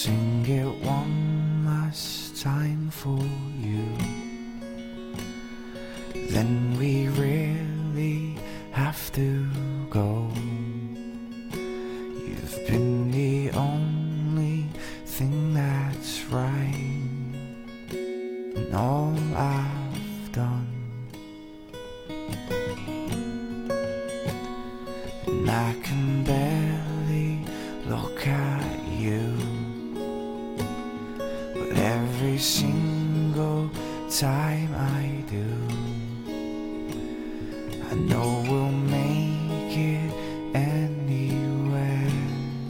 sing it one last time for you. Then we really have to go. You've been the only thing that's right, and all I've done. And I can barely look at you, but every single time I do, I know we'll make it anywhere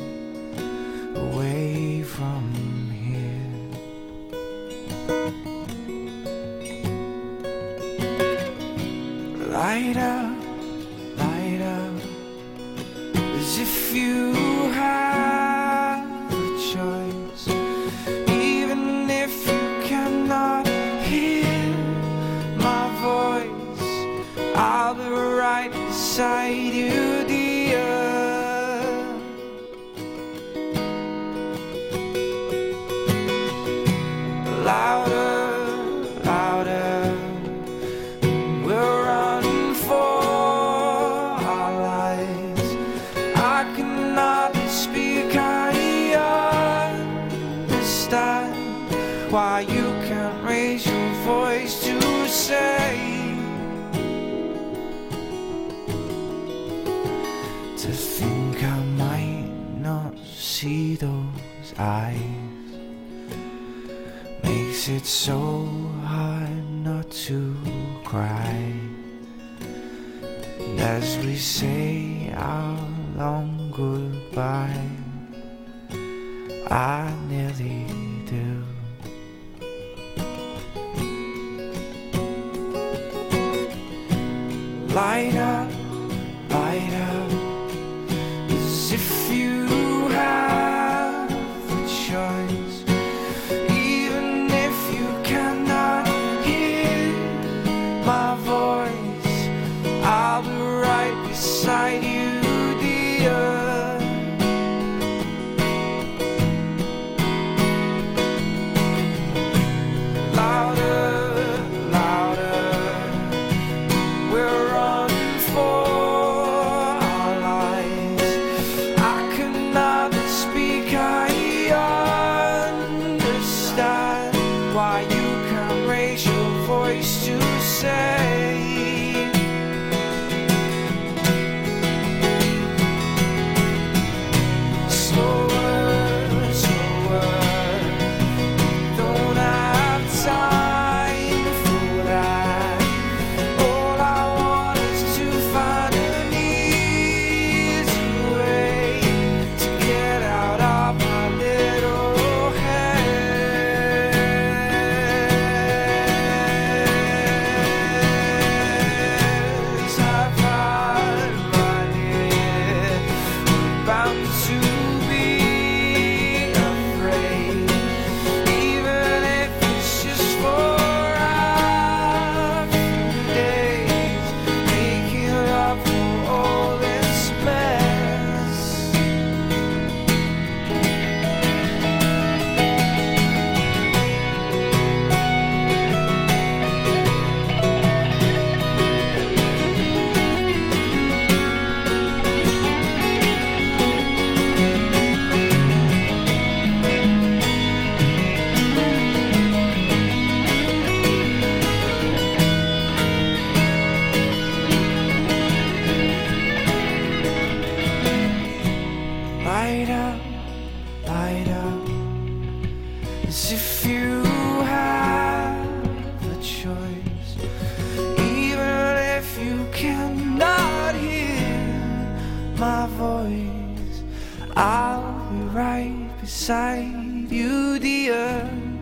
away from here. Light up, as if you have a choice. Even if you cannot hear my voice, I'll be right beside you, dear. Louder, louder, we're running for our lives. I cannot speak, I understand why you can't raise your voice to say, to think I might not see those eyes makes it so hard not to cry. And as we say our long goodbye, I nearly do. Light up, as if you have a choice. Even if you cannot hear my voice, I'll be right beside you, dear. Why you can't raise your voice to say, slower, slower, don't have time for that. All I want is to find an easy way to get out of my little head. Light up, as if you have a choice. Even if you cannot hear my voice, I'll be right beside you, dear.